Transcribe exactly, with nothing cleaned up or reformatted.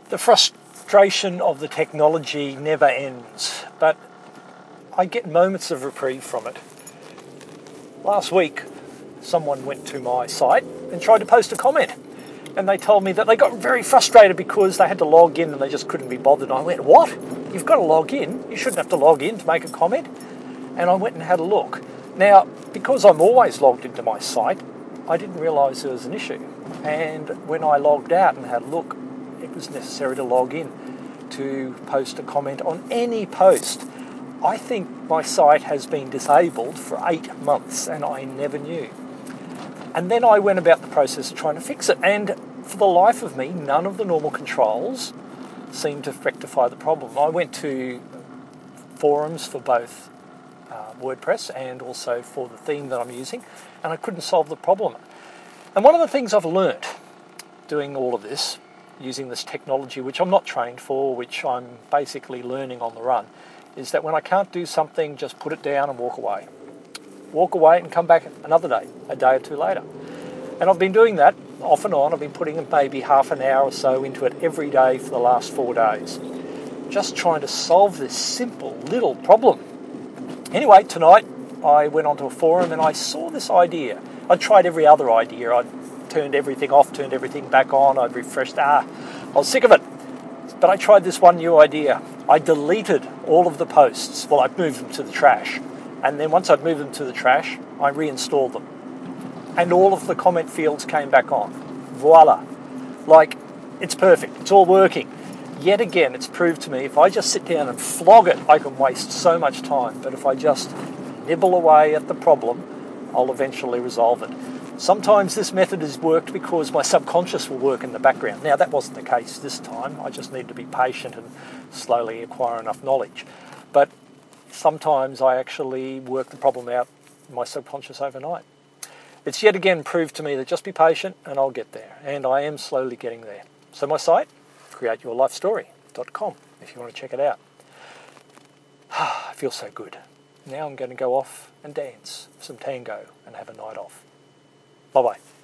The frustration of the technology never ends, but I get moments of reprieve from it. Last week, someone went to my site and tried to post a comment, and they told me that they got very frustrated because they had to log in and they just couldn't be bothered. And I went, what? You've got to log in? You shouldn't have to log in to make a comment? And I went and had a look. Now, because I'm always logged into my site, I didn't realise there was an issue. And when I logged out and had a look, it was necessary to log in to post a comment on any post. I think my site has been disabled for eight months and I never knew. And then I went about the process of trying to fix it, and for the life of me, none of the normal controls seemed to rectify the problem. I went to forums for both uh, WordPress and also for the theme that I'm using, and I couldn't solve the problem. And one of the things I've learnt doing all of this, using this technology, which I'm not trained for, which I'm basically learning on the run, is that when I can't do something, just put it down and walk away. Walk away and come back another day, a day or two later. And I've been doing that off and on. I've been putting maybe half an hour or so into it every day for the last four days. Just trying to solve this simple little problem. Anyway, tonight I went onto a forum and I saw this idea. I tried every other idea. I'd turned everything off, turned everything back on. I'd refreshed. Ah, I was sick of it. But I tried this one new idea. I deleted all of the posts. Well, I'd moved them to the trash. And then once I'd moved them to the trash, I reinstalled them. And all of the comment fields came back on. Voila. Like, it's perfect. It's all working. Yet again, it's proved to me, if I just sit down and flog it, I can waste so much time. But if I just nibble away at the problem, I'll eventually resolve it. Sometimes this method has worked because my subconscious will work in the background. Now, that wasn't the case this time. I just need to be patient and slowly acquire enough knowledge. But sometimes I actually work the problem out in my subconscious overnight. It's yet again proved to me that just be patient and I'll get there. And I am slowly getting there. So my site, create your life story dot com, if you want to check it out. I feel so good. Now I'm going to go off and dance some tango and have a night off. Bye-bye.